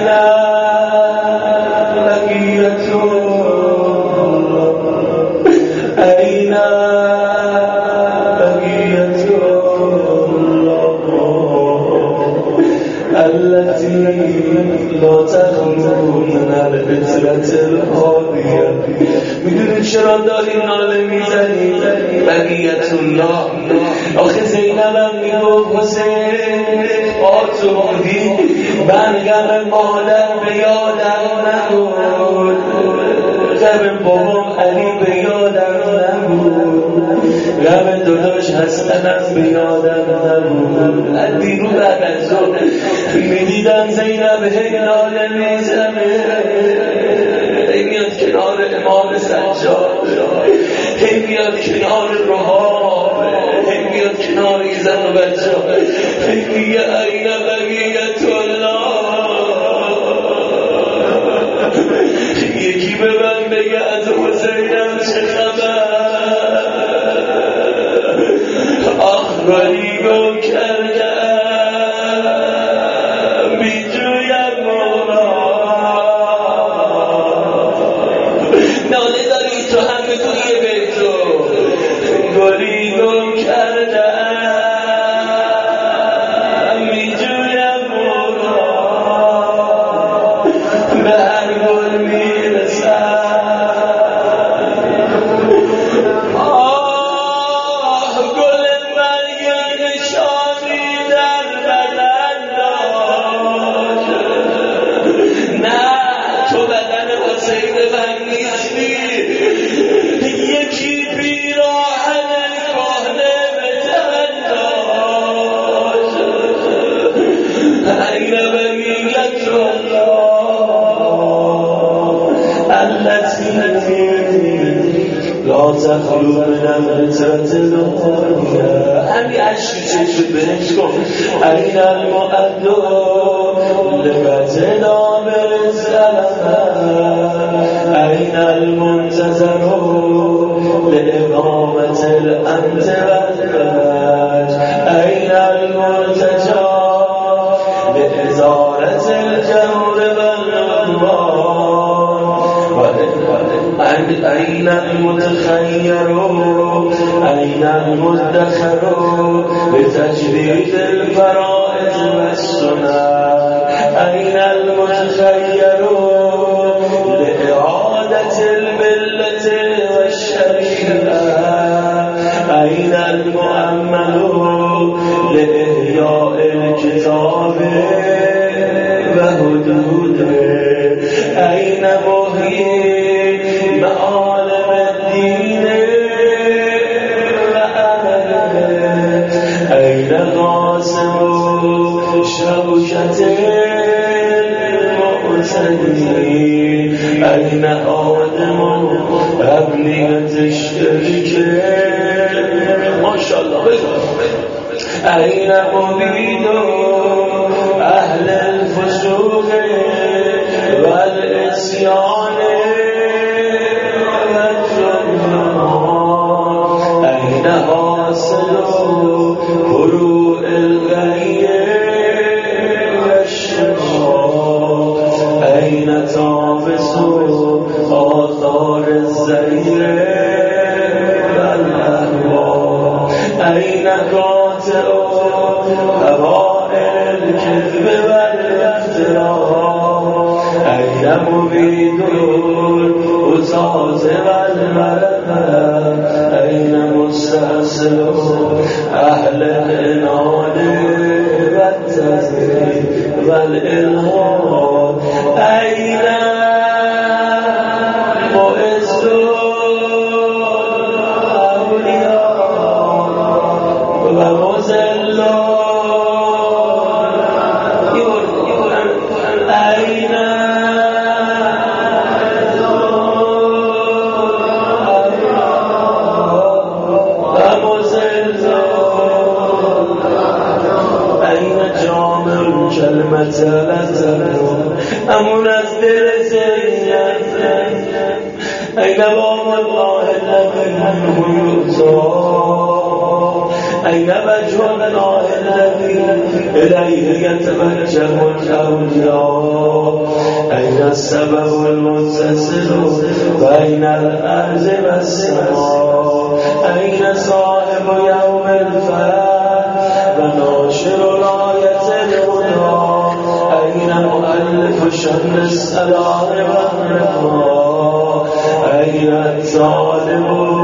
أين بقية أين بقية التي لا تخلو من الفترة الهادية. میدونید چرا داری ناله میزنی؟ بقیت الله. آخه زینبم میگو حسین آتو بودی من غم مادر به یادم نبود، غم بابام علی به یادم نبود، غم داداش حسنم به یادم نبود. از دیرو بعد از ظهر میدیدم زینب هی ناله میزنه، هی میاد کنار امام سجاد، هی میاد کنار رهاب، هی میاد کنار زن و بچه، هی میگه این بقیت الله. یکی به من بگه از حسینم چه خبر؟ آخرانی گو کردم بیجویم مولا. ناله داری تو هم بگو یه بیتو گلی گو کردم بیجویم مولا. به هر گل میرسم گل مرگی نشانی در بدن داشت. نه تو بدن حسین من نیستی، یکی پیراهن کهنه به تن داشت. این بقیت الله التي لا تخلو من الفترة الهادية. همین عشقی چشم بهش کن. این المعد لقتنا بالزلفة، این المنتظر لإقامة الأمن والفرج، این المرتجى لإزالة الجور والعدوان، أين المتخير أين المدخر لتجديد الفرائض والسنن، أين المتخير لإعادة الملة والشريعة، أين المؤمل لإحياء الكتاب وحدوده، أين محيي معالم الدين وأمله، أين قاسم شوكة المعتدين، أين آدم أبنية الشرك ما شاء الله، أين مبيد أهل الفسوق والعصيان والجنون، أين حاصل فروع الغي والشقاق، أين تافس آثار الزير والأهواء، أين قاطع هوائل الكذب والافتراء، أين مبيد الأتاز والمرمى، أين مستأصل أهل الإناد والتزيين والإلهاد، أين مؤز الأولياء ومذل أين كلمة لزلون أمون أزدر سيئة، أين باب الله الذي منه يؤتى، أين وجه الله الذي إليه يتوجه الأولياء، السبب المتصل بين الأرض والسماء أين صاحب يوم الفرح وناشر راية الهدى أين مؤلف شمس السلام والرضا أين الظالم